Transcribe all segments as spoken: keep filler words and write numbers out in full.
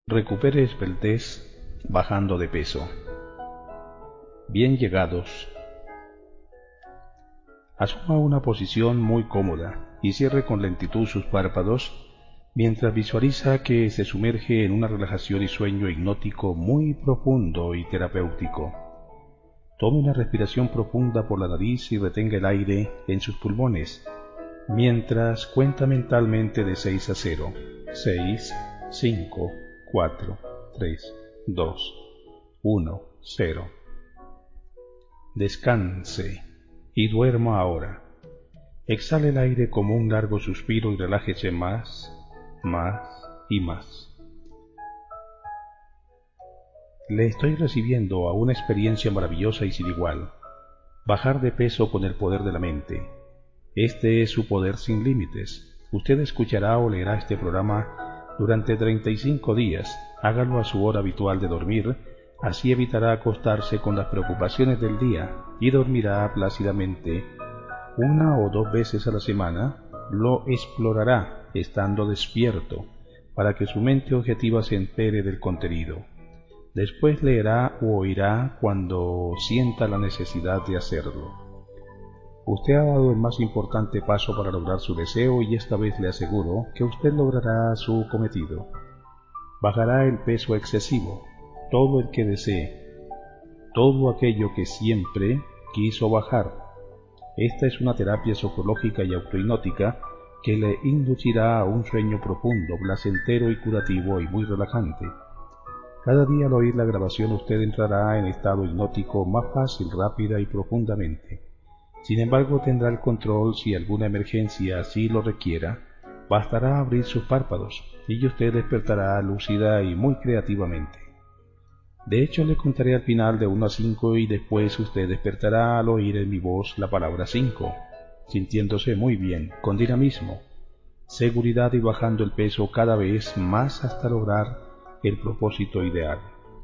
Recupere esbeltez bajando de peso. Bien llegados. Asuma una posición muy cómoda y cierre con lentitud sus párpados mientras visualiza que se sumerge en una relajación y sueño hipnótico muy profundo y terapéutico. Tome una respiración profunda por la nariz y retenga el aire en sus pulmones mientras cuenta mentalmente de seis a cero. seis, cinco, cuatro, tres, dos, uno, cero. Descanse y duerma ahora. Exhale el aire como un largo suspiro y relájese más, más y más. Le estoy recibiendo a una experiencia maravillosa y sin igual. Bajar de peso con el poder de la mente. Este es su poder sin límites. Usted escuchará o leerá este programa durante treinta y cinco días. Hágalo a su hora habitual de dormir, así evitará acostarse con las preocupaciones del día y dormirá plácidamente. Una o dos veces a la semana lo explorará estando despierto para que su mente objetiva se entere del contenido. Después leerá o oirá cuando sienta la necesidad de hacerlo. Usted ha dado el más importante paso para lograr su deseo y esta vez le aseguro que usted logrará su cometido. Bajará el peso excesivo, todo el que desee, todo aquello que siempre quiso bajar. Esta es una terapia psicológica y autohipnótica que le inducirá a un sueño profundo, placentero y curativo y muy relajante. Cada día al oír la grabación usted entrará en estado hipnótico más fácil, rápida y profundamente. Sin embargo, tendrá el control si alguna emergencia así lo requiera. Bastará abrir sus párpados y usted despertará lúcida y muy creativamente. De hecho, le contaré al final de uno a cinco y después usted despertará al oír en mi voz la palabra cinco, sintiéndose muy bien, con dinamismo, seguridad y bajando el peso cada vez más hasta lograr el propósito ideal.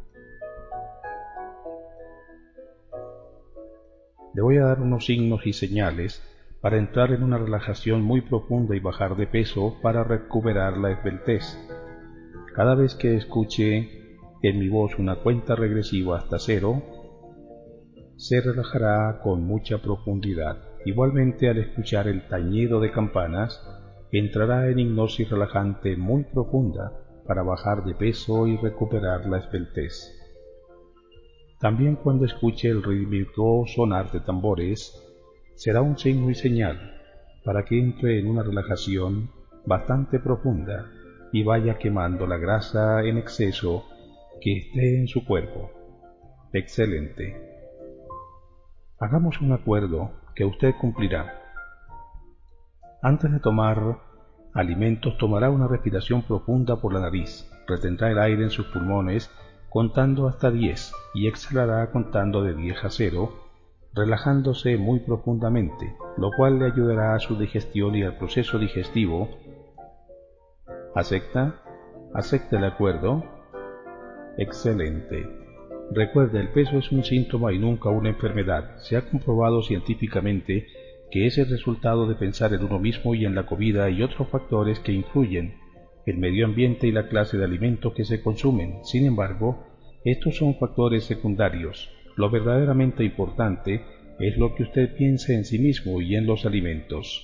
Le voy a dar unos signos y señales para entrar en una relajación muy profunda y bajar de peso para recuperar la esbeltez. Cada vez que escuche en mi voz una cuenta regresiva hasta cero, se relajará con mucha profundidad. Igualmente, al escuchar el tañido de campanas, entrará en hipnosis relajante muy profunda para bajar de peso y recuperar la esbeltez. También cuando escuche el rítmico sonar de tambores, será un signo y señal para que entre en una relajación bastante profunda y vaya quemando la grasa en exceso que esté en su cuerpo. Excelente. Hagamos un acuerdo que usted cumplirá. Antes de tomar alimentos, tomará una respiración profunda por la nariz, retendrá el aire en sus pulmones contando hasta diez y exhalará contando de diez a cero, relajándose muy profundamente, lo cual le ayudará a su digestión y al proceso digestivo. ¿Acepta? ¿Acepta el acuerdo? Excelente. Recuerde, el peso es un síntoma y nunca una enfermedad. Se ha comprobado científicamente que es el resultado de pensar en uno mismo y en la comida y otros factores que influyen, el medio ambiente y la clase de alimentos que se consumen. Sin embargo, estos son factores secundarios. Lo verdaderamente importante es lo que usted piensa en sí mismo y en los alimentos.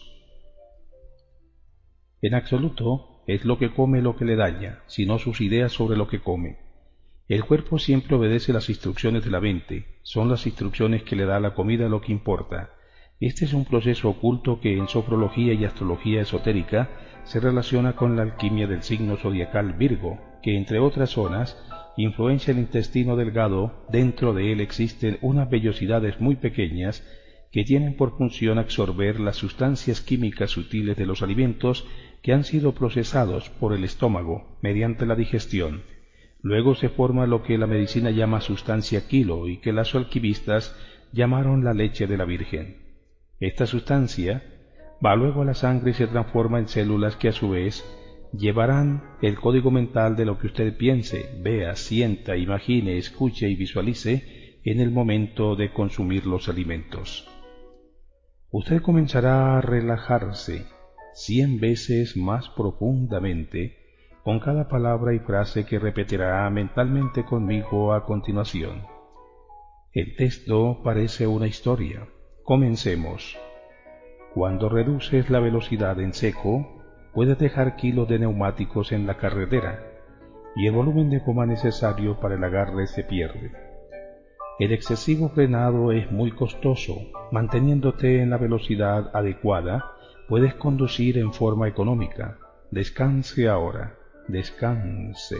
En absoluto, es lo que come lo que le daña, sino sus ideas sobre lo que come. El cuerpo siempre obedece las instrucciones de la mente, son las instrucciones que le da la comida lo que importa. Este es un proceso oculto que en sofrología y astrología esotérica se relaciona con la alquimia del signo zodiacal Virgo, que entre otras zonas influencia el intestino delgado. Dentro de él existen unas vellosidades muy pequeñas que tienen por función absorber las sustancias químicas sutiles de los alimentos que han sido procesados por el estómago mediante la digestión. Luego se forma lo que la medicina llama sustancia kilo y que los alquimistas llamaron la leche de la Virgen. Esta sustancia va luego a la sangre y se transforma en células que a su vez llevarán el código mental de lo que usted piense, vea, sienta, imagine, escuche y visualice en el momento de consumir los alimentos. Usted comenzará a relajarse cien veces más profundamente con cada palabra y frase que repetirá mentalmente conmigo a continuación. El texto parece una historia. Comencemos. Cuando reduces la velocidad en seco, puedes dejar kilos de neumáticos en la carretera y el volumen de goma necesario para el agarre se pierde. El excesivo frenado es muy costoso. Manteniéndote en la velocidad adecuada, puedes conducir en forma económica. Descanse ahora. Descanse.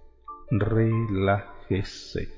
Relájese.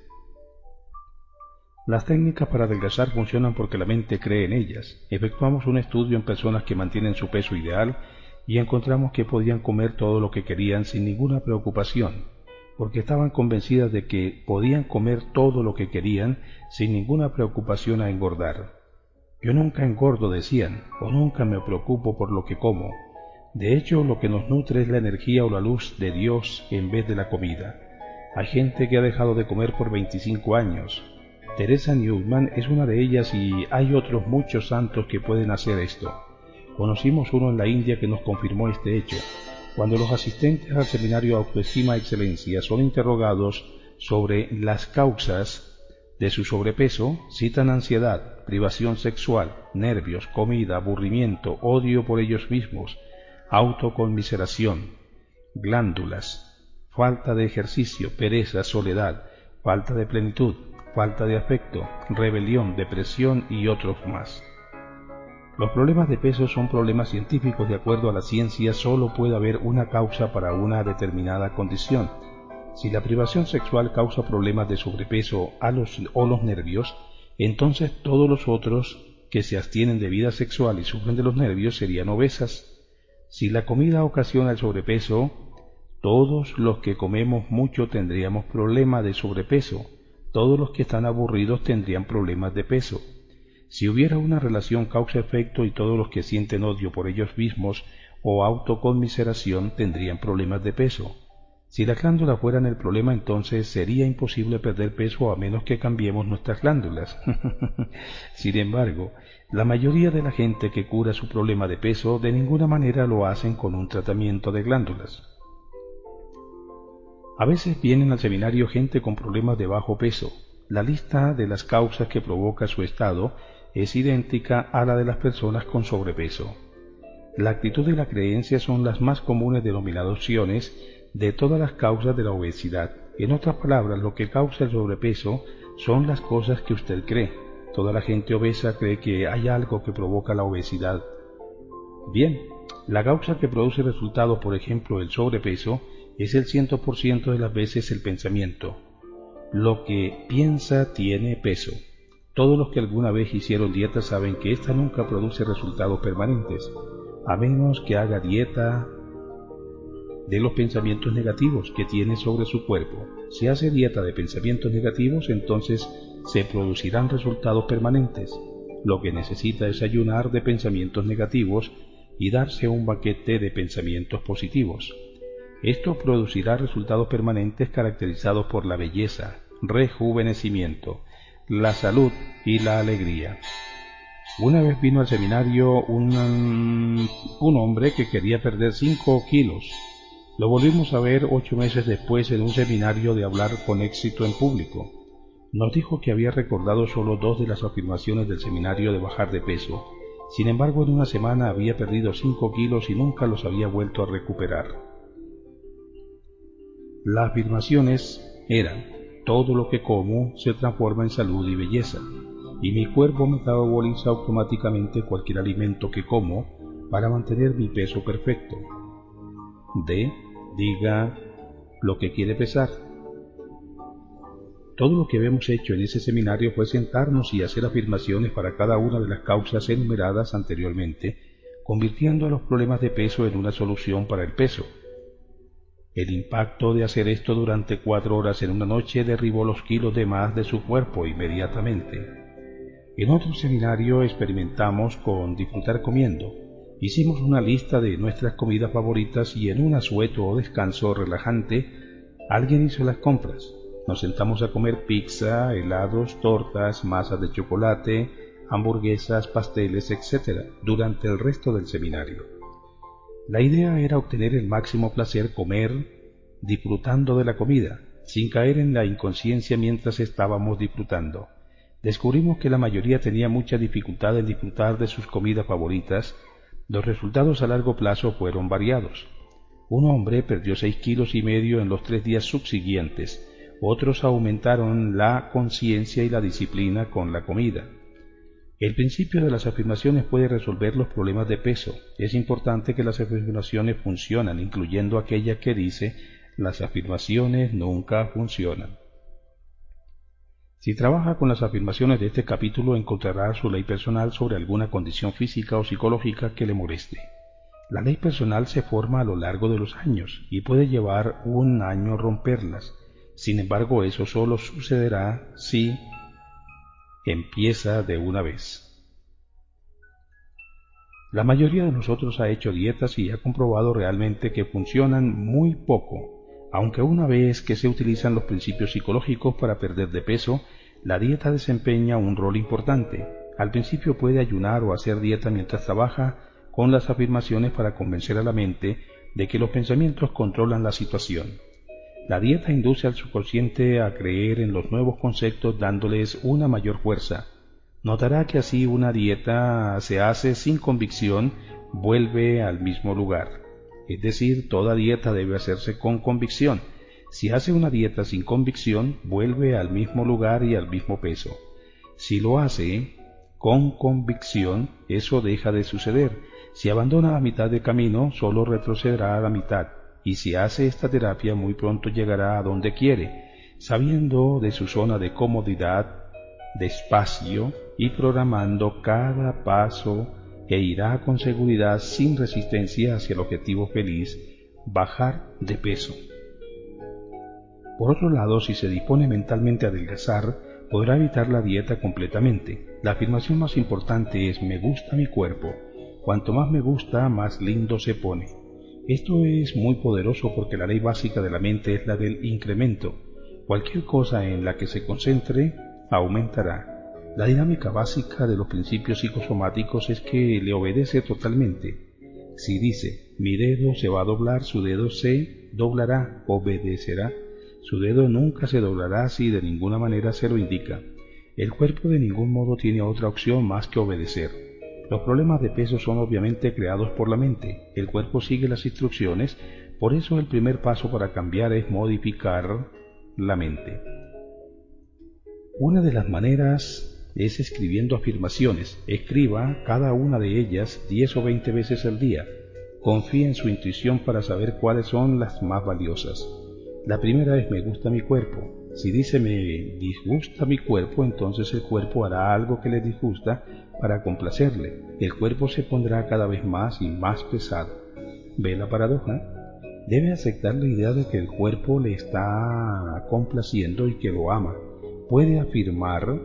Las técnicas para adelgazar funcionan porque la mente cree en ellas. Efectuamos un estudio en personas que mantienen su peso ideal y encontramos que podían comer todo lo que querían sin ninguna preocupación, porque estaban convencidas de que podían comer todo lo que querían sin ninguna preocupación a engordar. Yo nunca engordo, decían, o nunca me preocupo por lo que como. De hecho, lo que nos nutre es la energía o la luz de Dios en vez de la comida. Hay gente que ha dejado de comer por veinticinco años. Teresa Newman es una de ellas y hay otros muchos santos que pueden hacer esto. Conocimos uno en la India que nos confirmó este hecho. Cuando los asistentes al seminario Autoestima Excelencia son interrogados sobre las causas de su sobrepeso, citan ansiedad, privación sexual, nervios, comida, aburrimiento, odio por ellos mismos, autoconmiseración, glándulas, falta de ejercicio, pereza, soledad, falta de plenitud, falta de afecto, rebelión, depresión y otros más. Los problemas de peso son problemas científicos. De acuerdo a la ciencia, solo puede haber una causa para una determinada condición. Si la privación sexual causa problemas de sobrepeso a los, o los nervios, entonces todos los otros que se abstienen de vida sexual y sufren de los nervios serían obesas. Si la comida ocasiona el sobrepeso, todos los que comemos mucho tendríamos problemas de sobrepeso. Todos los que están aburridos tendrían problemas de peso. Si hubiera una relación causa-efecto y todos los que sienten odio por ellos mismos o autoconmiseración tendrían problemas de peso. Si las glándulas fueran el problema, entonces sería imposible perder peso a menos que cambiemos nuestras glándulas. Sin embargo, la mayoría de la gente que cura su problema de peso de ninguna manera lo hacen con un tratamiento de glándulas. A veces vienen al seminario gente con problemas de bajo peso. La lista de las causas que provoca su estado es idéntica a la de las personas con sobrepeso. La actitud y la creencia son las más comunes denominaciones de todas las causas de la obesidad. En otras palabras, lo que causa el sobrepeso son las cosas que usted cree. Toda la gente obesa cree que hay algo que provoca la obesidad. Bien, la causa que produce resultado, por ejemplo, el sobrepeso, es el cien por ciento de las veces el pensamiento. Lo que piensa tiene peso. Todos los que alguna vez hicieron dieta saben que esta nunca produce resultados permanentes, a menos que haga dieta de los pensamientos negativos que tiene sobre su cuerpo. Si hace dieta de pensamientos negativos, entonces se producirán resultados permanentes. Lo que necesita es ayunar de pensamientos negativos y darse un banquete de pensamientos positivos. Esto producirá resultados permanentes caracterizados por la belleza, rejuvenecimiento, la salud y la alegría. Una vez vino al seminario un, un hombre que quería perder cinco kilos. Lo volvimos a ver ocho meses después en un seminario de hablar con éxito en público. Nos dijo que había recordado solo dos de las afirmaciones del seminario de bajar de peso. Sin embargo, en una semana había perdido cinco kilos y nunca los había vuelto a recuperar. Las afirmaciones eran: todo lo que como se transforma en salud y belleza, y mi cuerpo metaboliza automáticamente cualquier alimento que como para mantener mi peso perfecto. D. Diga lo que quiere pesar. Todo lo que habíamos hecho en ese seminario fue sentarnos y hacer afirmaciones para cada una de las causas enumeradas anteriormente, convirtiendo los problemas de peso en una solución para el peso. El impacto de hacer esto durante cuatro horas en una noche derribó los kilos de más de su cuerpo inmediatamente. En otro seminario experimentamos con disfrutar comiendo. Hicimos una lista de nuestras comidas favoritas y en un asueto o descanso relajante, alguien hizo las compras. Nos sentamos a comer pizza, helados, tortas, masas de chocolate, hamburguesas, pasteles, etcétera, durante el resto del seminario. La idea era obtener el máximo placer, comer disfrutando de la comida, sin caer en la inconsciencia mientras estábamos disfrutando. Descubrimos que la mayoría tenía mucha dificultad en disfrutar de sus comidas favoritas. Los resultados a largo plazo fueron variados. Un hombre perdió seis kilos y medio en los tres días subsiguientes. Otros aumentaron la conciencia y la disciplina con la comida. El principio de las afirmaciones puede resolver los problemas de peso. Es importante que las afirmaciones funcionan, incluyendo aquella que dice: las afirmaciones nunca funcionan. Si trabaja con las afirmaciones de este capítulo, encontrará su ley personal sobre alguna condición física o psicológica que le moleste. La ley personal se forma a lo largo de los años y puede llevar un año romperlas. Sin embargo, eso solo sucederá si empieza de una vez. La mayoría de nosotros ha hecho dietas y ha comprobado realmente que funcionan muy poco. Aunque una vez que se utilizan los principios psicológicos para perder de peso, la dieta desempeña un rol importante. Al principio puede ayunar o hacer dieta mientras trabaja con las afirmaciones para convencer a la mente de que los pensamientos controlan la situación. La dieta induce al subconsciente a creer en los nuevos conceptos, dándoles una mayor fuerza. Notará que así una dieta se hace sin convicción, vuelve al mismo lugar. Es decir, toda dieta debe hacerse con convicción. Si hace una dieta sin convicción, vuelve al mismo lugar y al mismo peso. Si lo hace con convicción, eso deja de suceder. Si abandona a mitad de camino, solo retrocederá a la mitad. Y si hace esta terapia, muy pronto llegará a donde quiere, sabiendo de su zona de comodidad, despacio y programando cada paso, e irá con seguridad sin resistencia hacia el objetivo feliz: bajar de peso. Por otro lado, si se dispone mentalmente a adelgazar, podrá evitar la dieta completamente. La afirmación más importante es: me gusta mi cuerpo. Cuanto más me gusta, más lindo se pone. Esto es muy poderoso porque la ley básica de la mente es la del incremento. Cualquier cosa en la que se concentre, aumentará. La dinámica básica de los principios psicosomáticos es que le obedece totalmente. Si dice: mi dedo se va a doblar, su dedo se doblará, obedecerá. Su dedo nunca se doblará si de ninguna manera se lo indica. El cuerpo de ningún modo tiene otra opción más que obedecer. Los problemas de peso son obviamente creados por la mente. El cuerpo sigue las instrucciones, por eso el primer paso para cambiar es modificar la mente. Una de las maneras es escribiendo afirmaciones. Escriba cada una de ellas diez o veinte veces al día. Confíe en su intuición para saber cuáles son las más valiosas. La primera es: me gusta mi cuerpo. Si dice me disgusta mi cuerpo, entonces el cuerpo hará algo que le disgusta para complacerle. El cuerpo se pondrá cada vez más y más pesado. ¿Ve la paradoja? Debe aceptar la idea de que el cuerpo le está complaciendo y que lo ama. Puede afirmar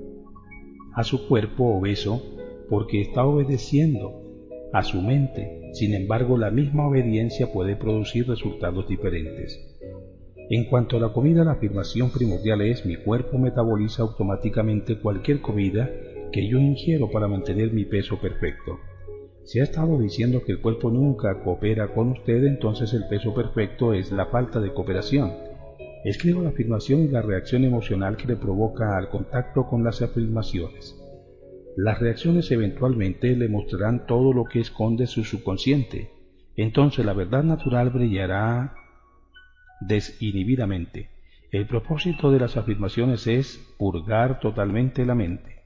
a su cuerpo obeso porque está obedeciendo a su mente. Sin embargo, la misma obediencia puede producir resultados diferentes. En cuanto a la comida, la afirmación primordial es: mi cuerpo metaboliza automáticamente cualquier comida que yo ingiero para mantener mi peso perfecto. Si ha estado diciendo que el cuerpo nunca coopera con usted, entonces el peso perfecto es la falta de cooperación. Escriba la afirmación y la reacción emocional que le provoca al contacto con las afirmaciones. Las reacciones eventualmente le mostrarán todo lo que esconde su subconsciente. Entonces la verdad natural brillará desinhibidamente. El propósito de las afirmaciones es purgar totalmente la mente.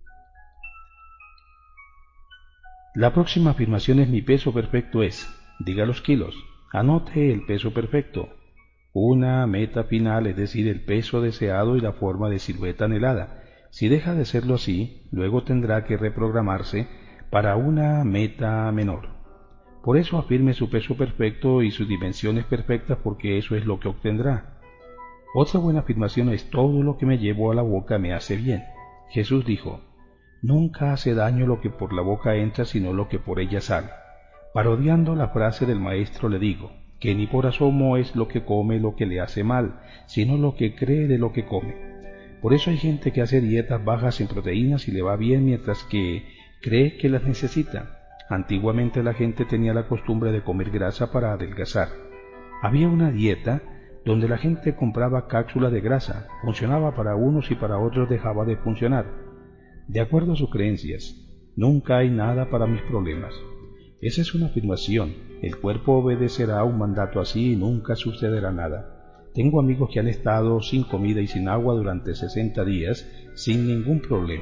La próxima afirmación es: mi peso perfecto es. Diga los kilos. Anote el peso perfecto. Una meta final, es decir, el peso deseado y la forma de silueta anhelada. Si deja de serlo así, luego tendrá que reprogramarse para una meta menor. Por eso afirme su peso perfecto y sus dimensiones perfectas, porque eso es lo que obtendrá. Otra buena afirmación es: todo lo que me llevo a la boca me hace bien. Jesús dijo: nunca hace daño lo que por la boca entra, sino lo que por ella sale. Parodiando la frase del maestro, le digo que ni por asomo es lo que come lo que le hace mal, sino lo que cree de lo que come. Por eso hay gente que hace dietas bajas en proteínas y le va bien, mientras que cree que las necesita. Antiguamente la gente tenía la costumbre de comer grasa para adelgazar. Había una dieta donde la gente compraba cápsulas de grasa, funcionaba para unos y para otros dejaba de funcionar. De acuerdo a sus creencias, nunca hay nada para mis problemas. Esa es una afirmación, el cuerpo obedecerá un mandato así y nunca sucederá nada. Tengo amigos que han estado sin comida y sin agua durante sesenta días sin ningún problema.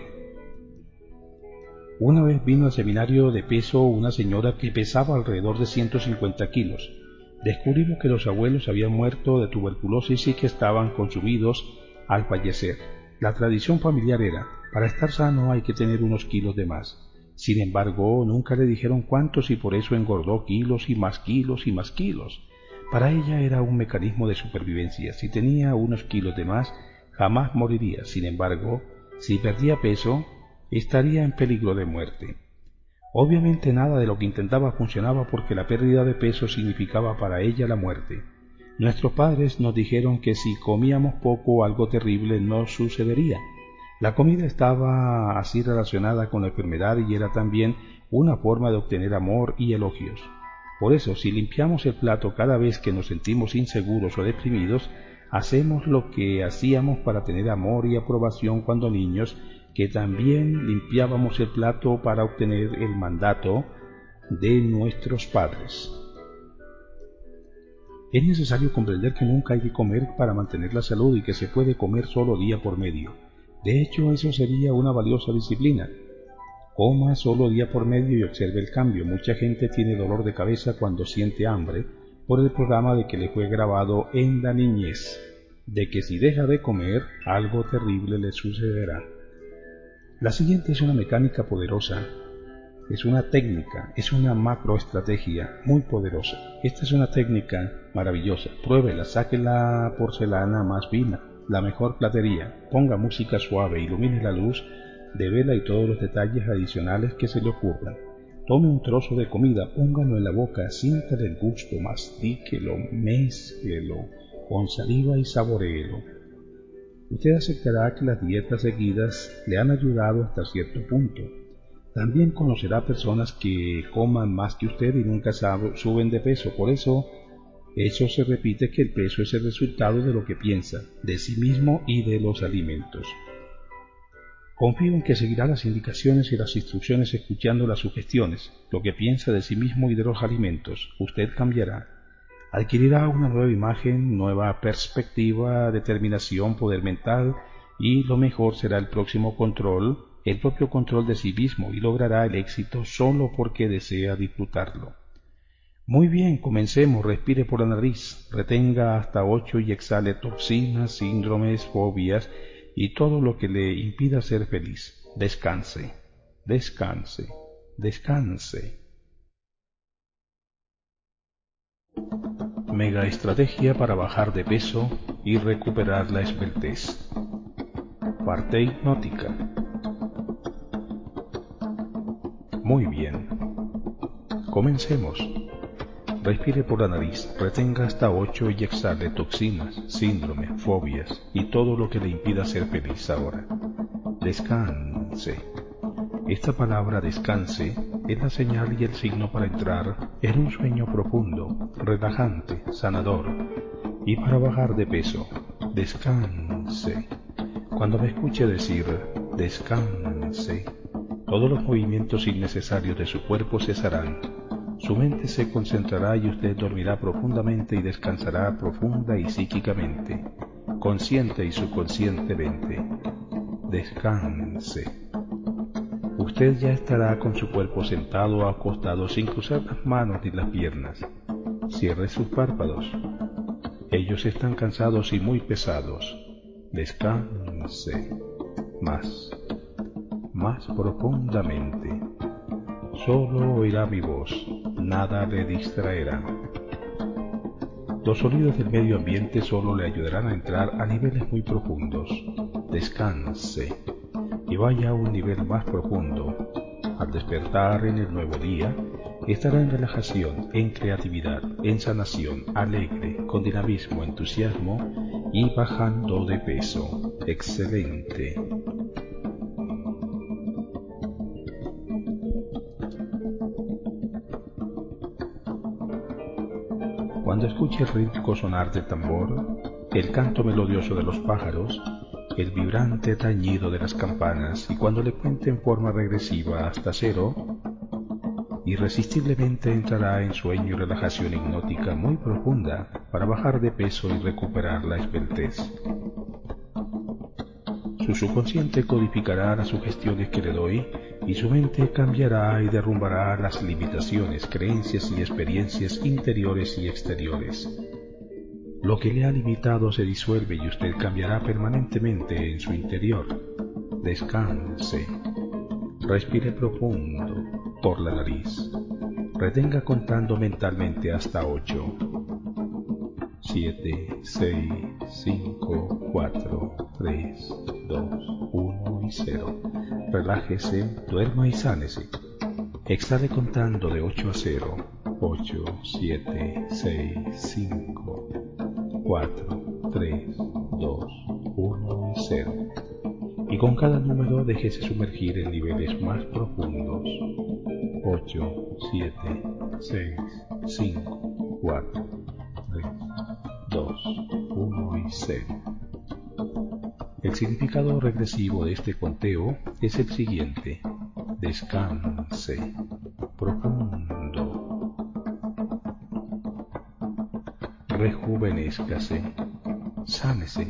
Una vez vino al seminario de peso una señora que pesaba alrededor de ciento cincuenta kilos. Descubrimos que los abuelos habían muerto de tuberculosis y que estaban consumidos al fallecer. La tradición familiar era, para estar sano hay que tener unos kilos de más. Sin embargo, nunca le dijeron cuántos y por eso engordó kilos y más kilos y más kilos. Para ella era un mecanismo de supervivencia. Si tenía unos kilos de más, jamás moriría. Sin embargo, si perdía peso, estaría en peligro de muerte. Obviamente nada de lo que intentaba funcionaba porque la pérdida de peso significaba para ella la muerte. Nuestros padres nos dijeron que si comíamos poco algo terrible no sucedería. La comida estaba así relacionada con la enfermedad y era también una forma de obtener amor y elogios. Por eso, si limpiamos el plato cada vez que nos sentimos inseguros o deprimidos, hacemos lo que hacíamos para tener amor y aprobación cuando niños, que también limpiábamos el plato para obtener el mandato de nuestros padres. Es necesario comprender que nunca hay que comer para mantener la salud y que se puede comer solo día por medio. De hecho, eso sería una valiosa disciplina. Coma solo día por medio y observe el cambio. Mucha gente tiene dolor de cabeza cuando siente hambre por el programa de que le fue grabado en la niñez, de que si deja de comer, algo terrible le sucederá. La siguiente es una mecánica poderosa, es una técnica, es una macroestrategia muy poderosa. Esta es una técnica maravillosa. Pruébela, saque la porcelana más fina, la mejor platería, ponga música suave, ilumine la luz de vela y todos los detalles adicionales que se le ocurran. Tome un trozo de comida, póngalo en la boca, siéntale el gusto, mastíquelo, mézclelo con saliva y saboréelo. Usted aceptará que las dietas seguidas le han ayudado hasta cierto punto. También conocerá personas que coman más que usted y nunca suben de peso. Por eso, eso se repite que el peso es el resultado de lo que piensa, de sí mismo y de los alimentos. Confío en que seguirá las indicaciones y las instrucciones escuchando las sugestiones, lo que piensa de sí mismo y de los alimentos. Usted cambiará. Adquirirá una nueva imagen, nueva perspectiva, determinación, poder mental y lo mejor será el próximo control, el propio control de sí mismo y logrará el éxito solo porque desea disfrutarlo. Muy bien, comencemos. Respire por la nariz, retenga hasta ocho y exhale toxinas, síndromes, fobias y todo lo que le impida ser feliz. Descanse, descanse, descanse. Mega estrategia para bajar de peso y recuperar la esbeltez. Parte hipnótica. Muy bien. Comencemos. Respire por la nariz, retenga hasta ocho y exhale toxinas, síndrome, fobias y todo lo que le impida ser feliz ahora. Descanse. Esta palabra descanse es la señal y el signo para entrar en un sueño profundo, relajante, sanador y para bajar de peso. Descanse. Cuando me escuche decir descanse, todos los movimientos innecesarios de su cuerpo cesarán. Su mente se concentrará y usted dormirá profundamente y descansará profunda y psíquicamente, consciente y subconscientemente. Descanse. Usted ya estará con su cuerpo sentado o acostado sin cruzar las manos ni las piernas. Cierre sus párpados. Ellos están cansados y muy pesados. Descanse. Más. Más profundamente. Solo oirá mi voz. Nada le distraerá. Los sonidos del medio ambiente solo le ayudarán a entrar a niveles muy profundos. Descanse y vaya a un nivel más profundo. Al despertar en el nuevo día, estará en relajación, en creatividad, en sanación, alegre, con dinamismo, entusiasmo y bajando de peso. Excelente. cuando escuche el rítmico sonar del tambor, el canto melodioso de los pájaros, el vibrante tañido de las campanas, y cuando le cuente en forma regresiva hasta cero, irresistiblemente entrará en sueño y relajación hipnótica muy profunda para bajar de peso y recuperar la esbeltez. Su subconsciente codificará las sugestiones que le doy y su mente cambiará y derrumbará las limitaciones, creencias y experiencias interiores y exteriores. Lo que le ha limitado se disuelve y usted cambiará permanentemente en su interior. Descanse. Respire profundo por la nariz. Retenga contando mentalmente hasta ocho. siete, seis, cinco, cuatro, tres, dos, uno y cero. Relájese, duerma y sánese. Exhale contando de ocho a cero. ocho, siete, seis, cinco, cuatro, tres, dos, uno y cero. Y con cada número déjese sumergir en niveles más profundos. ocho, siete, seis, cinco, cuatro, tres, dos, uno y cero. El significado regresivo de este conteo es el siguiente: descanse profundo, rejuvenézcase, sánese.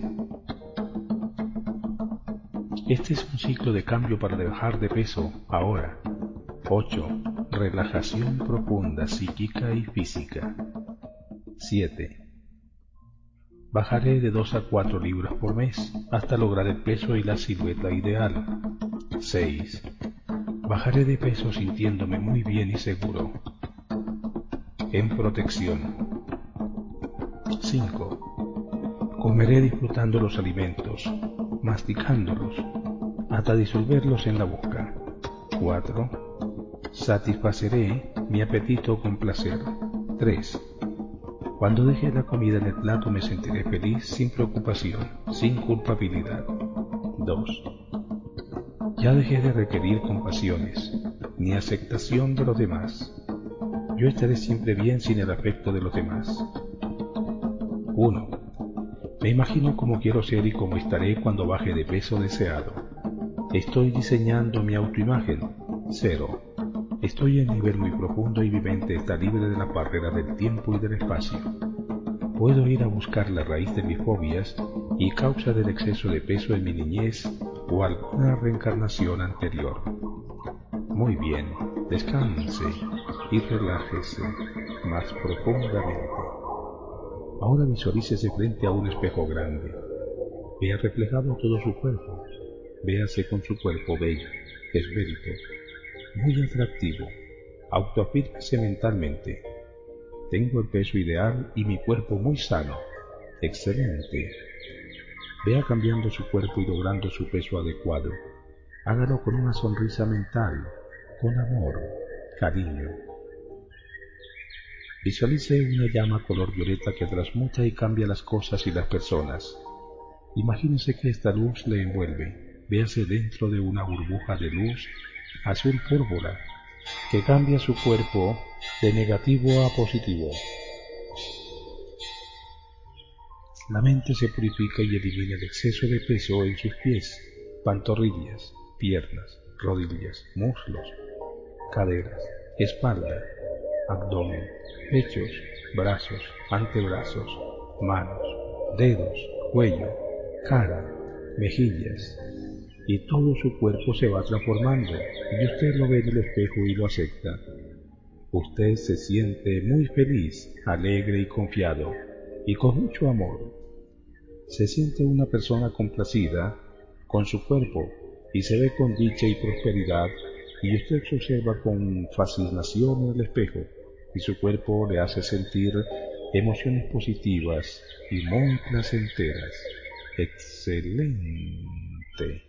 Este es un ciclo de cambio para bajar de peso ahora. ocho. Relajación profunda psíquica y física. siete. Bajaré de dos a cuatro libras por mes hasta lograr el peso y la silueta ideal. seis. Bajaré de peso sintiéndome muy bien y seguro, en protección. cinco. Comeré disfrutando los alimentos, masticándolos, hasta disolverlos en la boca. cuatro. Satisfaceré mi apetito con placer. tres. Cuando deje la comida en el plato me sentiré feliz sin preocupación, sin culpabilidad. dos. Ya dejé de requerir compasiones, ni aceptación de los demás. Yo estaré siempre bien sin el afecto de los demás. uno. Me imagino cómo quiero ser y cómo estaré cuando baje de peso deseado. Estoy diseñando mi autoimagen. cero. Estoy en nivel muy profundo y mi mente está libre de la barrera del tiempo y del espacio. Puedo ir a buscar la raíz de mis fobias y causa del exceso de peso en mi niñez o alguna reencarnación anterior. Muy bien, descanse y relájese más profundamente. Ahora visualícese frente a un espejo grande. Vea reflejado todo su cuerpo. Véase con su cuerpo bello, esbelto, muy atractivo. Autoafírmese mentalmente. Tengo el peso ideal y mi cuerpo muy sano. Excelente. Vea cambiando su cuerpo y logrando su peso adecuado. Hágalo con una sonrisa mental, con amor, cariño. Visualice una llama color violeta que transmuta y cambia las cosas y las personas. Imagínese que esta luz le envuelve. Véase dentro de una burbuja de luz azul púrpura que cambia su cuerpo de negativo a positivo. La mente se purifica y elimina el exceso de peso en sus pies, pantorrillas, piernas, rodillas, muslos, caderas, espalda, abdomen, pechos, brazos, antebrazos, manos, dedos, cuello, cara, mejillas, y todo su cuerpo se va transformando y usted lo ve en el espejo y lo acepta. Usted se siente muy feliz, alegre y confiado, y con mucho amor. Se siente una persona complacida con su cuerpo y se ve con dicha y prosperidad, y usted se observa con fascinación en el espejo y su cuerpo le hace sentir emociones positivas y muy placenteras. Excelente.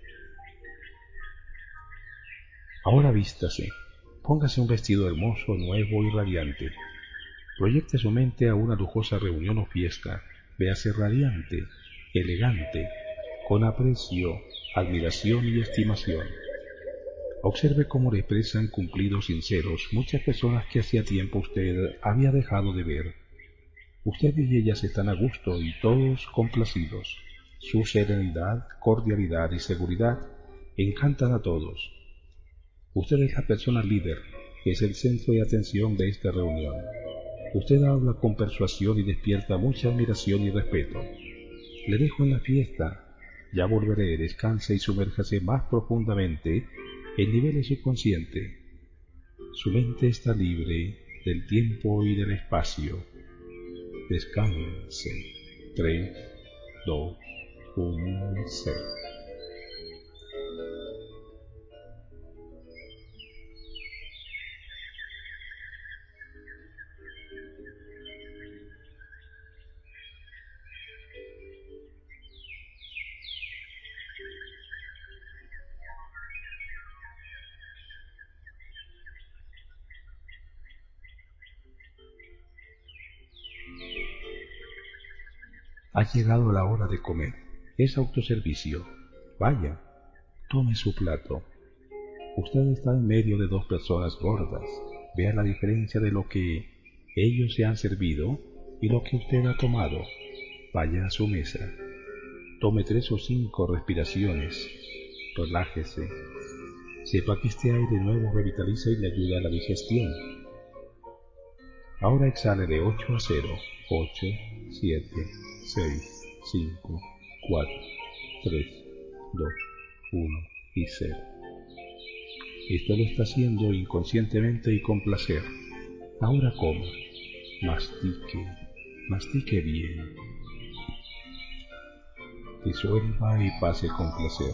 Ahora vístase, póngase un vestido hermoso, nuevo y radiante. Proyecte su mente a una lujosa reunión o fiesta. Véase radiante, elegante, con aprecio, admiración y estimación. Observe cómo le expresan cumplidos sinceros muchas personas que hacía tiempo usted había dejado de ver. Usted y ellas están a gusto y todos complacidos. Su serenidad, cordialidad y seguridad encantan a todos. Usted es la persona líder, que es el centro de atención de esta reunión. Usted habla con persuasión y despierta mucha admiración y respeto. Le dejo en la fiesta. Ya volveré, descanse y sumérjase más profundamente en niveles subconscientes. Su mente está libre del tiempo y del espacio. Descanse. tres, dos, uno, cero. Ha llegado la hora de comer. Es autoservicio. Vaya, tome su plato. Usted está en medio de dos personas gordas. Vea la diferencia de lo que ellos se han servido y lo que usted ha tomado. Vaya a su mesa. Tome tres o cinco respiraciones. Relájese. Sepa que este aire nuevo revitaliza y le ayuda a la digestión. Ahora exhale de ocho a cero. ocho, siete, seis, cinco, cuatro, tres, dos, uno y cero. Esto lo está haciendo inconscientemente y con placer. Ahora coma. Mastique. Mastique bien. Disuelva y pase con placer.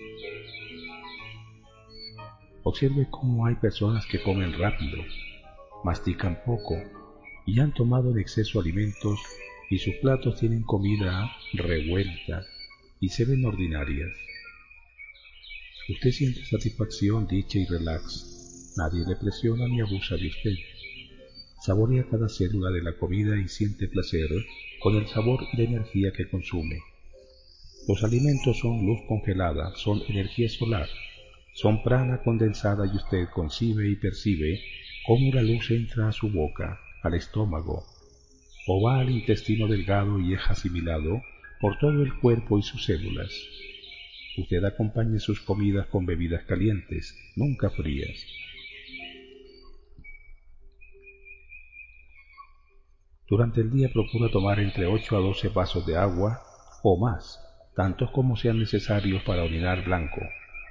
Observe cómo hay personas que comen rápido, mastican poco y han tomado en exceso alimentos y sus platos tienen comida revuelta y se ven ordinarias. Usted siente satisfacción, dicha y relax. Nadie le presiona ni abusa de usted. Saborea cada célula de la comida y siente placer con el sabor y la energía que consume. Los alimentos son luz congelada, son energía solar, son prana condensada y usted concibe y percibe cómo la luz entra a su boca, al estómago, o va al intestino delgado y es asimilado por todo el cuerpo y sus células. Usted acompaña sus comidas con bebidas calientes, nunca frías. Durante el día procura tomar entre ocho a doce vasos de agua o más, tantos como sean necesarios para orinar blanco.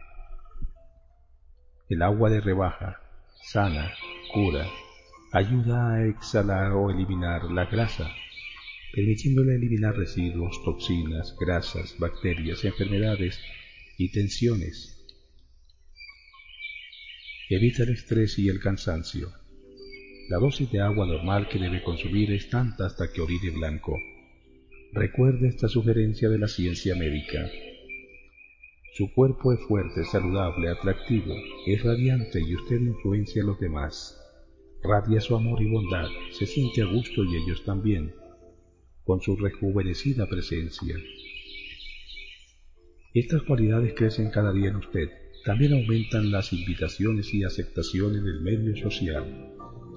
El agua de rebaja, sana, cura, ayuda a exhalar o eliminar la grasa, permitiéndole eliminar residuos, toxinas, grasas, bacterias, enfermedades y tensiones. Evita el estrés y el cansancio. La dosis de agua normal que debe consumir es tanta hasta que orine blanco. Recuerde esta sugerencia de la ciencia médica. Su cuerpo es fuerte, saludable, atractivo, es radiante y usted influencia a los demás. Radia su amor y bondad, se siente a gusto y ellos también, con su rejuvenecida presencia. Estas cualidades crecen cada día en usted. También aumentan las invitaciones y aceptación en el medio social.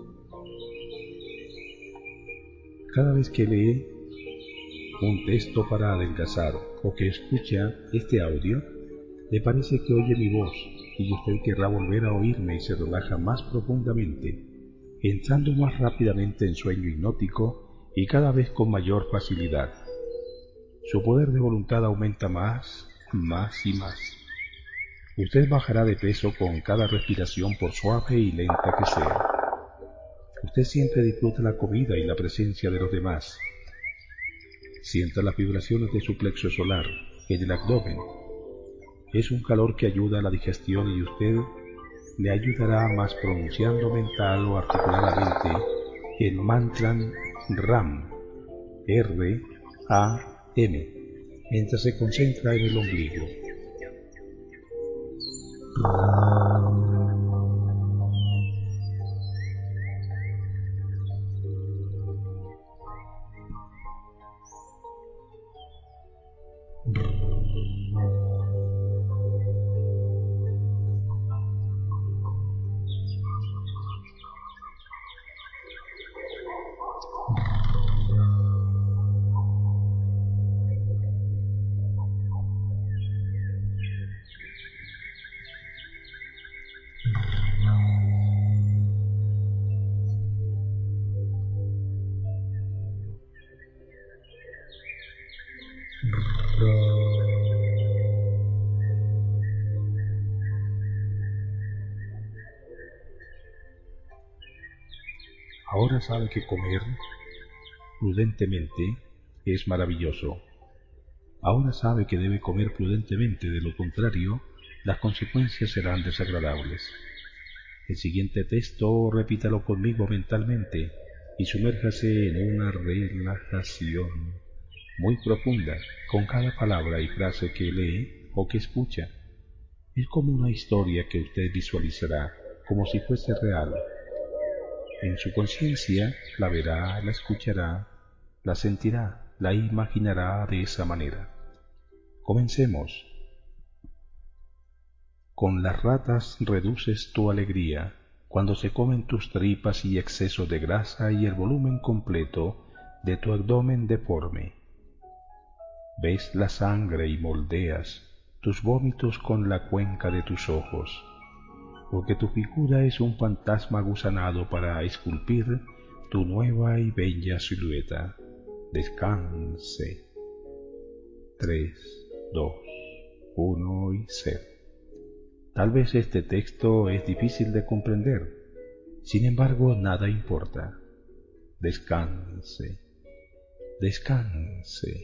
Cada vez que lee un texto para adelgazar o que escucha este audio, le parece que oye mi voz y usted querrá volver a oírme y se relaja más profundamente, entrando más rápidamente en sueño hipnótico y cada vez con mayor facilidad. Su poder de voluntad aumenta más, más y más. Usted bajará de peso con cada respiración por suave y lenta que sea. Usted siempre disfruta la comida y la presencia de los demás. Sienta las vibraciones de su plexo solar, en el abdomen. Es un calor que ayuda a la digestión y usted le ayudará más pronunciando mental o articuladamente el mantra RAM, R A M, mientras se concentra en el ombligo. Ahora sabe que comer prudentemente es maravilloso. Ahora sabe que debe comer prudentemente, de lo contrario, las consecuencias serán desagradables. El siguiente texto repítalo conmigo mentalmente y sumérjase en una relajación muy profunda con cada palabra y frase que lee o que escucha. Es como una historia que usted visualizará como si fuese real. En su conciencia la verá, la escuchará, la sentirá, la imaginará de esa manera. Comencemos. Con las ratas reduces tu alegría cuando se comen tus tripas y exceso de grasa y el volumen completo de tu abdomen deforme. Ves la sangre y moldeas tus vómitos con la cuenca de tus ojos, porque tu figura es un fantasma gusanado para esculpir tu nueva y bella silueta. Descanse. Tres, dos, uno y cero. Tal vez este texto es difícil de comprender, sin embargo nada importa. Descanse, descanse.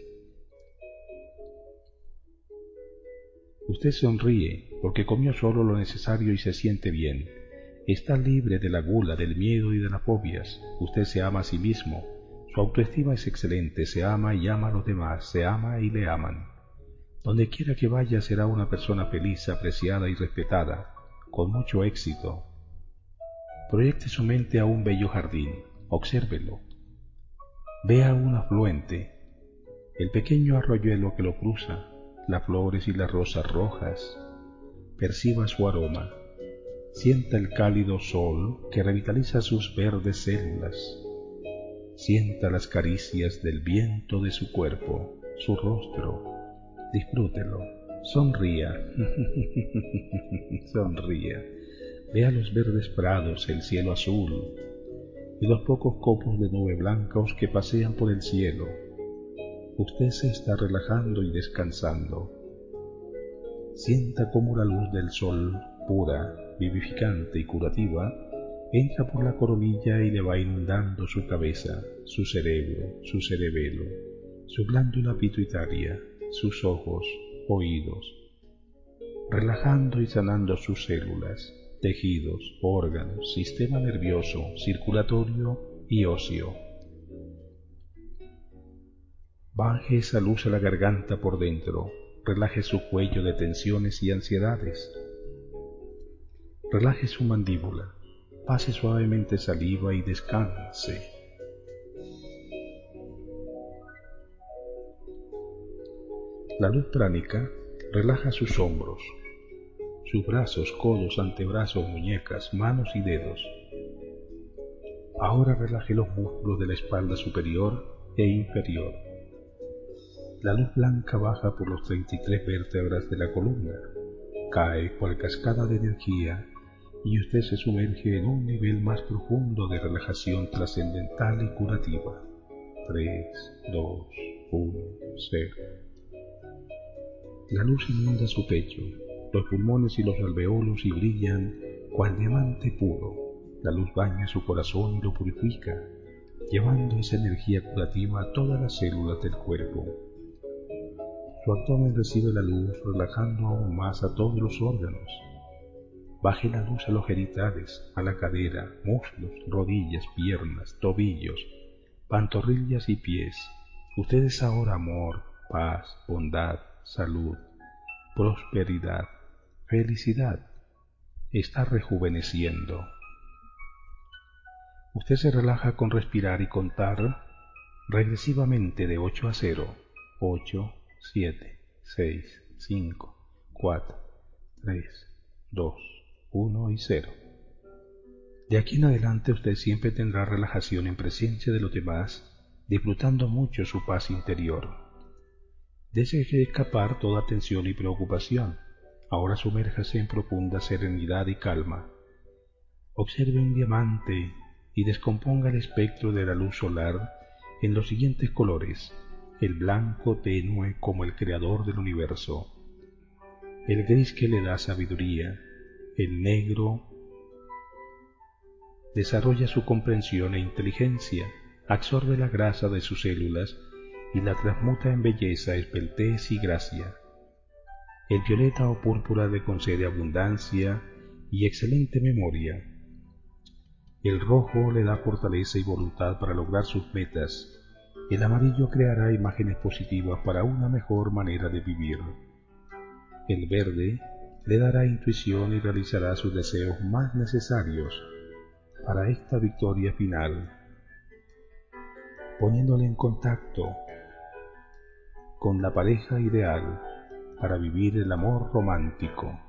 Usted sonríe porque comió solo lo necesario y se siente bien. Está libre de la gula, del miedo y de las fobias. Usted se ama a sí mismo. Su autoestima es excelente, se ama y ama a los demás, se ama y le aman. Donde quiera que vaya será una persona feliz, apreciada y respetada, con mucho éxito. Proyecte su mente a un bello jardín, obsérvelo. Vea un afluente, el pequeño arroyuelo que lo cruza, las flores y las rosas rojas. Perciba su aroma. Sienta el cálido sol que revitaliza sus verdes células. Sienta las caricias del viento de su cuerpo, su rostro. Disfrútelo, sonría, sonría. Vea los verdes prados, el cielo azul y los pocos copos de nube blancos que pasean por el cielo. Usted se está relajando y descansando. Sienta cómo la luz del sol, pura, vivificante y curativa, entra por la coronilla y le va inundando su cabeza, su cerebro, su cerebelo, su glándula pituitaria, sus ojos, oídos, relajando y sanando sus células, tejidos, órganos, sistema nervioso, circulatorio y óseo. Baje esa luz a la garganta por dentro, relaje su cuello de tensiones y ansiedades. Relaje su mandíbula, pase suavemente saliva y descanse. La luz pránica relaja sus hombros, sus brazos, codos, antebrazos, muñecas, manos y dedos. Ahora relaje los músculos de la espalda superior e inferior. La luz blanca baja por los treinta y tres vértebras de la columna, cae cual cascada de energía y usted se sumerge en un nivel más profundo de relajación trascendental y curativa. tres, dos, uno, cero. La luz inunda su pecho, los pulmones y los alveolos y brillan cual diamante puro. La luz baña su corazón y lo purifica, llevando esa energía curativa a todas las células del cuerpo. Su abdomen recibe la luz, relajando aún más a todos los órganos. Baje la luz a los genitales, a la cadera, muslos, rodillas, piernas, tobillos, pantorrillas y pies. Usted es ahora amor, paz, bondad, salud, prosperidad, felicidad. Está rejuveneciendo. Usted se relaja con respirar y contar regresivamente de ocho a cero. ocho, siete, seis, cinco, cuatro, tres, dos, uno y cero. De aquí en adelante usted siempre tendrá relajación en presencia de los demás, disfrutando mucho su paz interior. Deje escapar toda tensión y preocupación. Ahora sumérjase en profunda serenidad y calma. Observe un diamante y descomponga el espectro de la luz solar en los siguientes colores: el blanco tenue como el creador del universo, el gris que le da sabiduría, el negro desarrolla su comprensión e inteligencia, absorbe la grasa de sus células y la transmuta en belleza, esbeltez y gracia. El violeta o púrpura le concede abundancia y excelente memoria. El rojo le da fortaleza y voluntad para lograr sus metas. El amarillo creará imágenes positivas para una mejor manera de vivir. El verde le dará intuición y realizará sus deseos más necesarios para esta victoria final, poniéndole en contacto con la pareja ideal para vivir el amor romántico.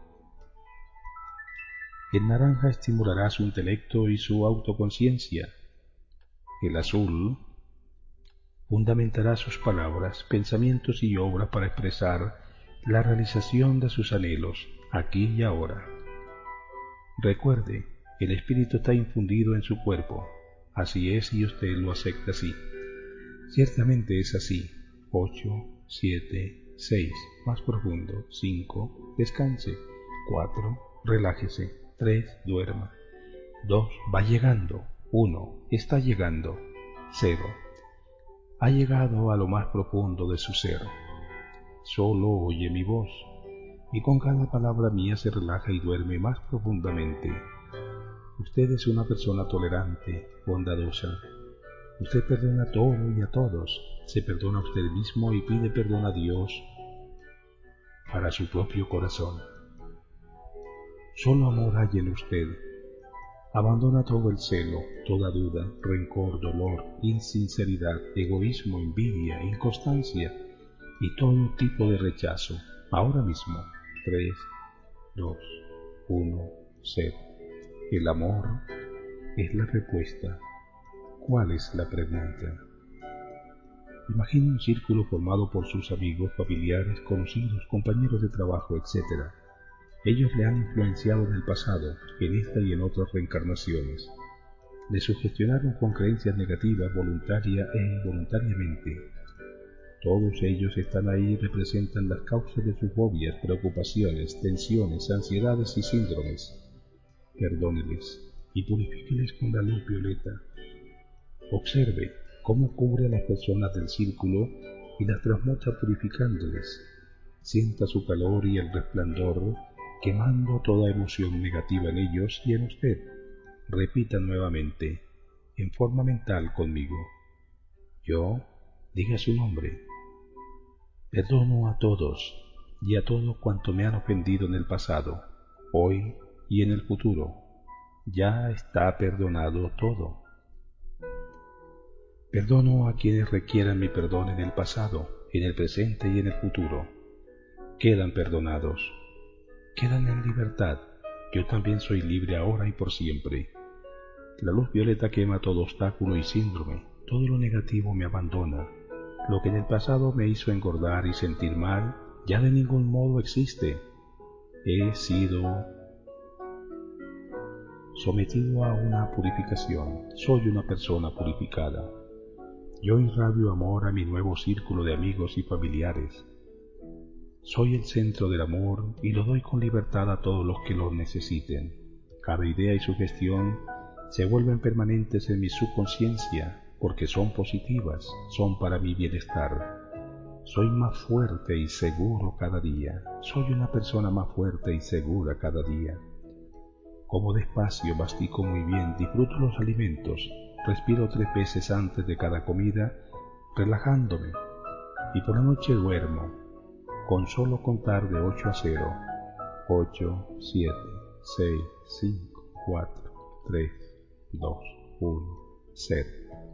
El naranja estimulará su intelecto y su autoconciencia. El azul fundamentará sus palabras, pensamientos y obras para expresar la realización de sus anhelos aquí y ahora. Recuerde, el espíritu está infundido en su cuerpo. Así es y usted lo acepta así. Ciertamente es así. Ocho, siete, seis, más profundo. Cinco, descanse. Cuatro, relájese. Tres, duerma. Dos, va llegando. Uno, está llegando. Cero, ha llegado a lo más profundo de su ser. Solo oye mi voz, y con cada palabra mía se relaja y duerme más profundamente. Usted es una persona tolerante, bondadosa. Usted perdona a todo y a todos, se perdona a usted mismo y pide perdón a Dios para su propio corazón. Solo amor hay en usted. Abandona todo el celo, toda duda, rencor, dolor, insinceridad, egoísmo, envidia, inconstancia y todo tipo de rechazo. Ahora mismo. Tres, dos, uno, cero. El amor es la respuesta. ¿Cuál es la pregunta? Imagine un círculo formado por sus amigos, familiares, conocidos, compañeros de trabajo, etcétera. Ellos le han influenciado en el pasado, en esta y en otras reencarnaciones. Le sugestionaron con creencias negativas voluntaria e involuntariamente. Todos ellos están ahí y representan las causas de sus fobias, preocupaciones, tensiones, ansiedades y síndromes. Perdóneles y purifíqueles con la luz violeta. Observe cómo cubre a las personas del círculo y las transmuta purificándoles. Sienta su calor y el resplandor, quemando toda emoción negativa en ellos y en usted. Repita nuevamente, en forma mental conmigo. Yo, diga su nombre. Perdono a todos y a todo cuanto me han ofendido en el pasado, hoy y en el futuro. Ya está perdonado todo. Perdono a quienes requieran mi perdón en el pasado, en el presente y en el futuro. Quedan perdonados. Quedan en libertad. Yo también soy libre ahora y por siempre. La luz violeta quema todo obstáculo y síndrome. Todo lo negativo me abandona. Lo que en el pasado me hizo engordar y sentir mal, ya de ningún modo existe. He sido sometido a una purificación. Soy una persona purificada. Yo irradio amor a mi nuevo círculo de amigos y familiares. Soy el centro del amor y lo doy con libertad a todos los que lo necesiten. Cada idea y sugestión se vuelven permanentes en mi subconsciencia porque son positivas, son para mi bienestar. Soy más fuerte y seguro cada día. Soy una persona más fuerte y segura cada día. Como despacio, mastico muy bien, disfruto los alimentos, respiro tres veces antes de cada comida, relajándome, y por la noche duermo, con solo contar de ocho a cero. ocho, siete, seis, cinco, cuatro, tres, dos, uno, cero.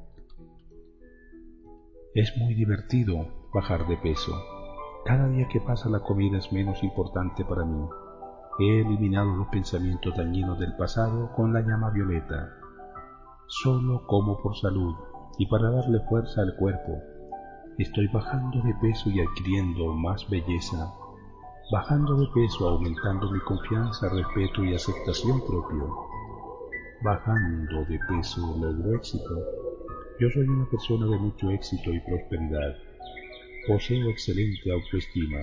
Es muy divertido bajar de peso. Cada día que pasa la comida es menos importante para mí. He eliminado los pensamientos dañinos del pasado con la llama violeta. Solo como por salud y para darle fuerza al cuerpo. Estoy bajando de peso y adquiriendo más belleza. Bajando de peso, aumentando mi confianza, respeto y aceptación propio. Bajando de peso, logro éxito. Yo soy una persona de mucho éxito y prosperidad. Poseo excelente autoestima.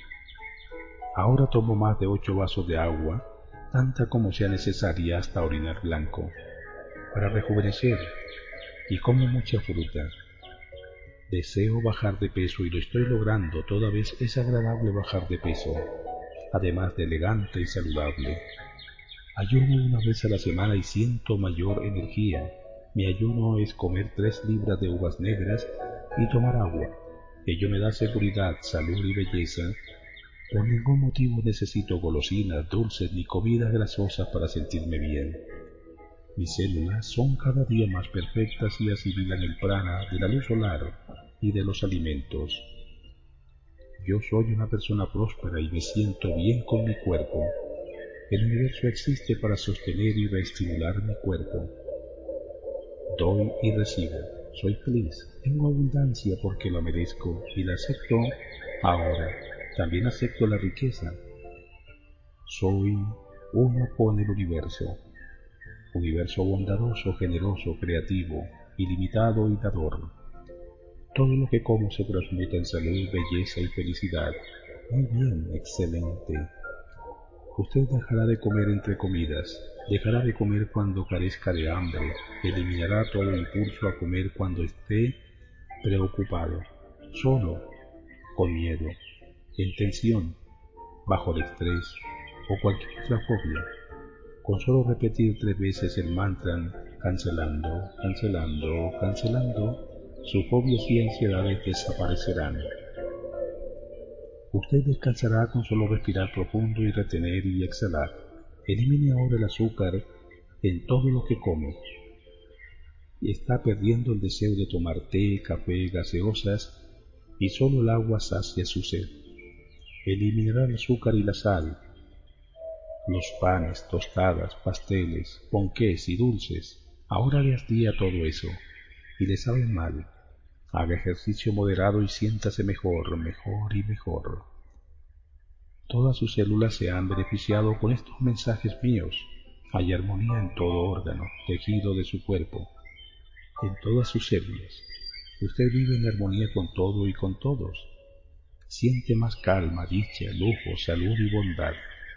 Ahora tomo más de ocho vasos de agua, tanta como sea necesaria hasta orinar blanco, para rejuvenecer, y como mucha fruta. Deseo bajar de peso y lo estoy logrando, toda vez es agradable bajar de peso, además de elegante y saludable. Ayuno una vez a la semana y siento mayor energía. Mi ayuno es comer tres libras de uvas negras y tomar agua. Ello me da seguridad, salud y belleza. Por ningún motivo necesito golosinas, dulces ni comidas grasosas para sentirme bien. Mis células son cada día más perfectas y asimilan el prana de la luz solar y de los alimentos. Yo soy una persona próspera y me siento bien con mi cuerpo. El universo existe para sostener y reestimular mi cuerpo. Doy y recibo. Soy feliz. Tengo abundancia porque la merezco y la acepto ahora. También acepto la riqueza. Soy uno con el universo. Universo bondadoso, generoso, creativo, ilimitado y dador. Todo lo que como se transmuta en salud, belleza y felicidad. Muy bien, excelente. Usted dejará de comer entre comidas, dejará de comer cuando carezca de hambre, eliminará todo impulso a comer cuando esté preocupado, solo, con miedo, en tensión, bajo el estrés o cualquier otra fobia. Con solo repetir tres veces el mantra, cancelando, cancelando, cancelando, sus fobias y ansiedades desaparecerán. Usted descansará con solo respirar profundo y retener y exhalar. Elimine ahora el azúcar en todo lo que come. Está perdiendo el deseo de tomar té, café, gaseosas y solo el agua sacia su sed. Eliminará el azúcar y la sal, los panes, tostadas, pasteles, ponqués y dulces. Ahora le hastía todo eso y le sabe mal. Haga ejercicio moderado y siéntase mejor, mejor y mejor. Todas sus células se han beneficiado con estos mensajes míos. Hay armonía en todo órgano, tejido de su cuerpo, en todas sus células. Usted vive en armonía con todo y con todos. Siente más calma, dicha, lujo, salud y bondad.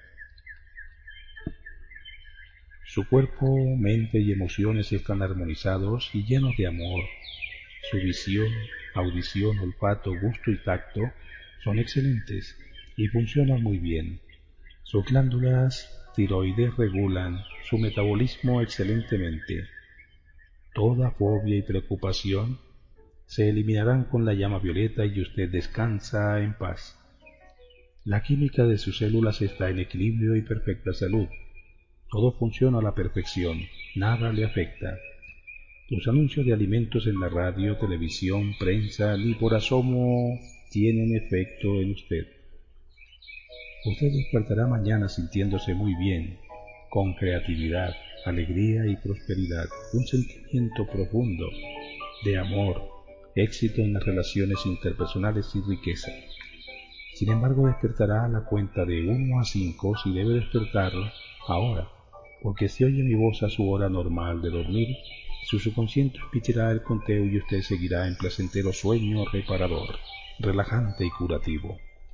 Su cuerpo, mente y emociones están armonizados y llenos de amor. Su visión, audición, olfato, gusto y tacto son excelentes y funcionan muy bien. Sus glándulas tiroides regulan su metabolismo excelentemente. Toda fobia y preocupación se eliminarán con la llama violeta y usted descansa en paz. La química de sus células está en equilibrio y perfecta salud. Todo funciona a la perfección, nada le afecta. Los anuncios de alimentos en la radio, televisión, prensa, ni por asomo tienen efecto en usted. Usted despertará mañana sintiéndose muy bien, con creatividad, alegría y prosperidad, un sentimiento profundo de amor, éxito en las relaciones interpersonales y riqueza. Sin embargo, despertará a la cuenta de uno a cinco si debe despertar ahora, porque si oye mi voz a su hora normal de dormir, su subconsciente repetirá el conteo y usted seguirá en placentero sueño reparador, relajante y curativo.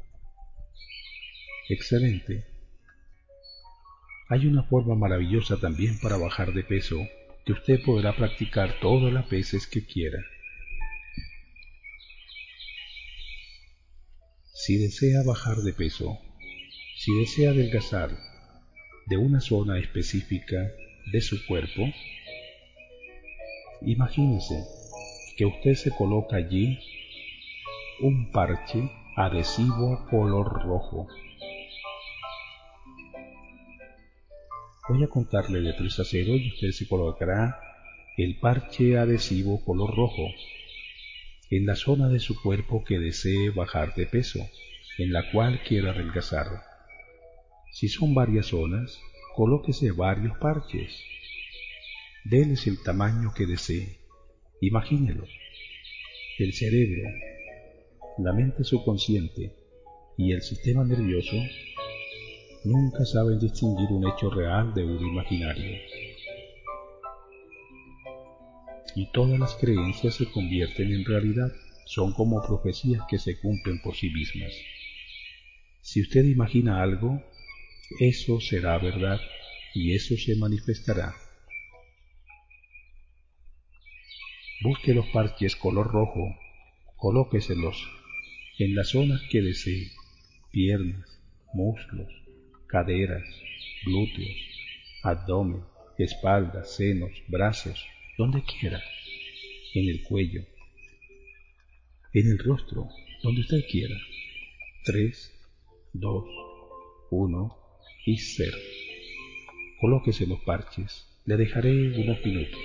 Excelente. Hay una forma maravillosa también para bajar de peso que usted podrá practicar todas las veces que quiera. Si desea bajar de peso, si desea adelgazar de una zona específica de su cuerpo, imagínese que usted se coloca allí un parche adhesivo color rojo. Voy a contarle de tres a cero y usted se colocará el parche adhesivo color rojo en la zona de su cuerpo que desee bajar de peso, en la cual quiera adelgazar. Si son varias zonas, colóquese varios parches. Déles el tamaño que desee. Imagínelo. El cerebro, la mente subconsciente y el sistema nervioso nunca saben distinguir un hecho real de uno imaginario. Y todas las creencias se convierten en realidad. son como profecías que se cumplen por sí mismas. Si usted imagina algo, eso será verdad y eso se manifestará. Busque los parches color rojo, colóqueselos en las zonas que desee, piernas, muslos, caderas, glúteos, abdomen, espalda, senos, brazos, donde quiera, en el cuello, en el rostro, donde usted quiera. Tres, dos, uno y cero. Colóquese los parches. Le dejaré unos minutos.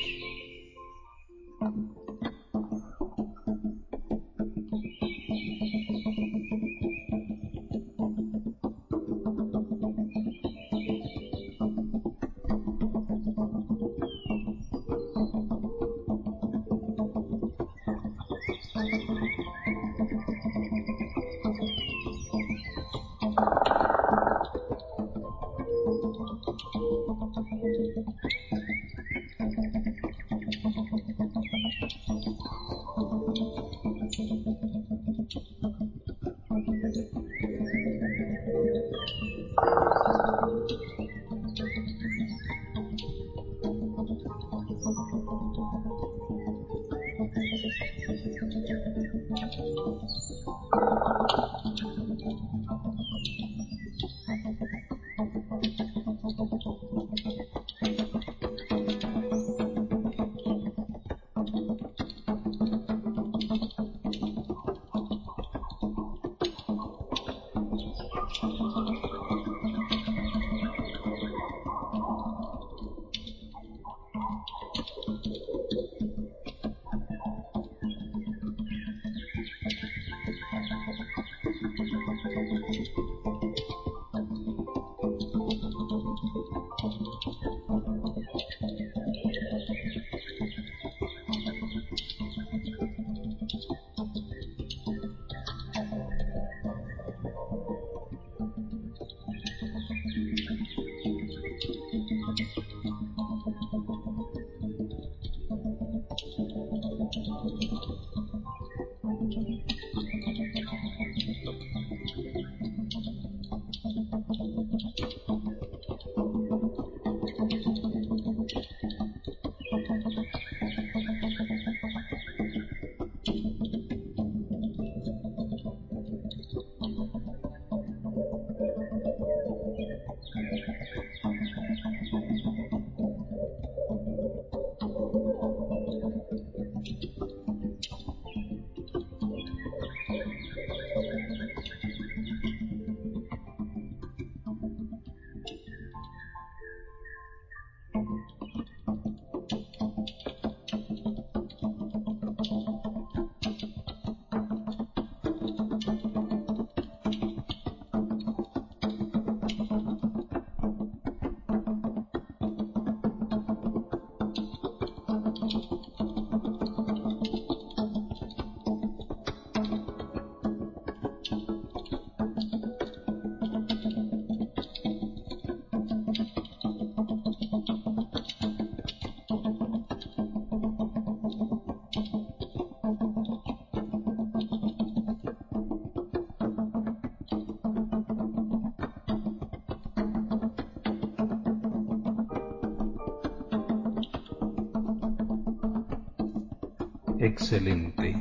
Excelente.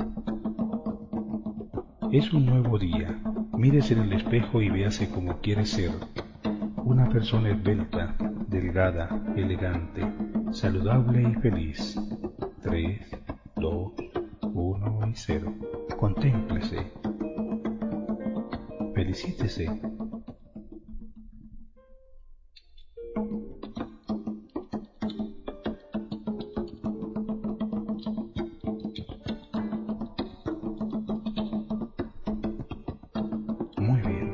Es un nuevo día. Mírese en el espejo y véase como quiere ser. Una persona esbelta, delgada, elegante, saludable y feliz. Tres, dos, uno y cero. Contémplese. Felicítese. Muy bien.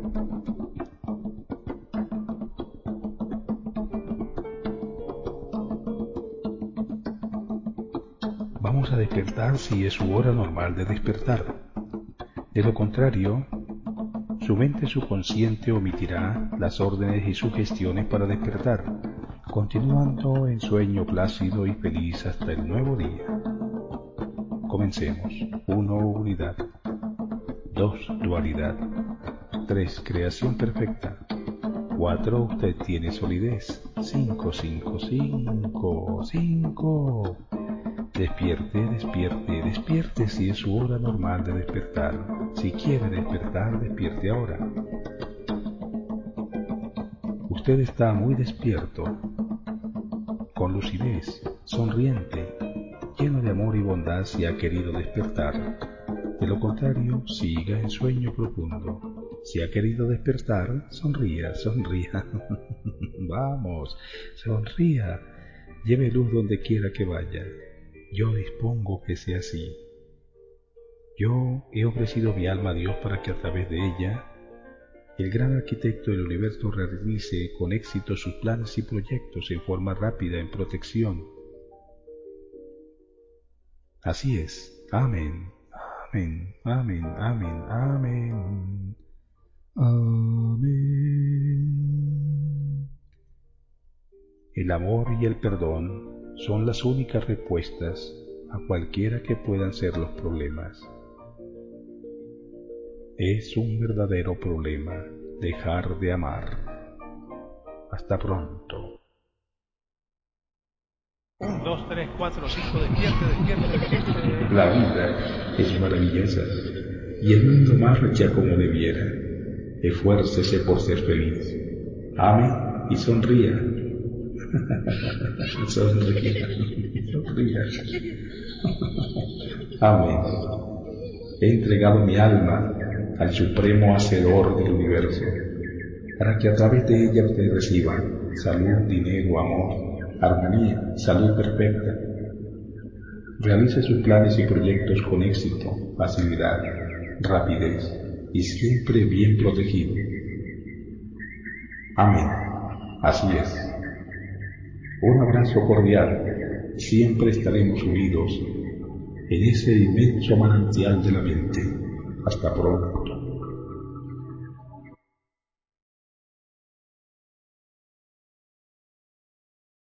Vamos a despertar si es su hora normal de despertar. De lo contrario, su mente subconsciente omitirá las órdenes y sugestiones para despertar, continuando en sueño plácido y feliz hasta el nuevo día. Comencemos. uno. Unidad. dos. Dualidad. tres. Creación perfecta. cuatro. Usted tiene solidez. cinco, cinco, cinco, cinco. Despierte, despierte, despierte si es su hora normal de despertar. Si quiere despertar, despierte ahora. Usted está muy despierto, con lucidez, sonriente, lleno de amor y bondad si ha querido despertar. De lo contrario, siga en sueño profundo. Si ha querido despertar, sonría, sonría. Vamos, sonría. Lleve luz donde quiera que vaya. Yo dispongo que sea así. Yo he ofrecido mi alma a Dios para que a través de ella, el gran arquitecto del universo realice con éxito sus planes y proyectos en forma rápida, en protección. Así es. Amén. Amén. Amén. Amén. Amén. Amén. El amor y el perdón son las únicas respuestas a cualquiera que puedan ser los problemas. Es un verdadero problema dejar de amar. Hasta pronto. Un, dos, tres, cuatro, cinco, despierte, despierte, despierte. La vida es maravillosa y el mundo marcha como debiera. Esfuércese por ser feliz. Ame y sonría. Sonría, sonría. Amén. He entregado mi alma al supremo hacedor del universo, para que a través de ella usted reciba salud, dinero, amor, armonía, salud perfecta. Realice sus planes y proyectos con éxito, facilidad, rapidez y siempre bien protegido. Amén. Así es. Un abrazo cordial. Siempre estaremos unidos en ese inmenso manantial de la mente. Hasta pronto.